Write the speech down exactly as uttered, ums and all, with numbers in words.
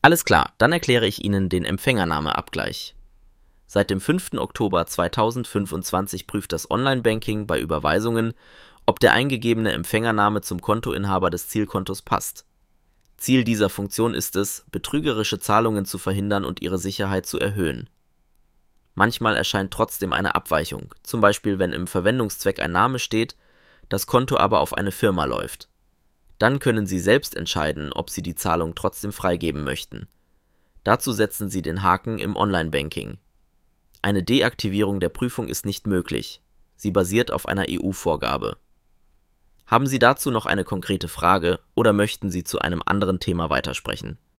Alles klar, dann erkläre ich Ihnen den Empfängernameabgleich. Seit dem fünften Oktober zweitausendfünfundzwanzig prüft das Online-Banking bei Überweisungen, ob der eingegebene Empfängername zum Kontoinhaber des Zielkontos passt. Ziel dieser Funktion ist es, betrügerische Zahlungen zu verhindern und ihre Sicherheit zu erhöhen. Manchmal erscheint trotzdem eine Abweichung, zum Beispiel wenn im Verwendungszweck ein Name steht, das Konto aber auf eine Firma läuft. Dann können Sie selbst entscheiden, ob Sie die Zahlung trotzdem freigeben möchten. Dazu setzen Sie den Haken im Online-Banking. Eine Deaktivierung der Prüfung ist nicht möglich. Sie basiert auf einer E U-Vorgabe. Haben Sie dazu noch eine konkrete Frage oder möchten Sie zu einem anderen Thema weitersprechen?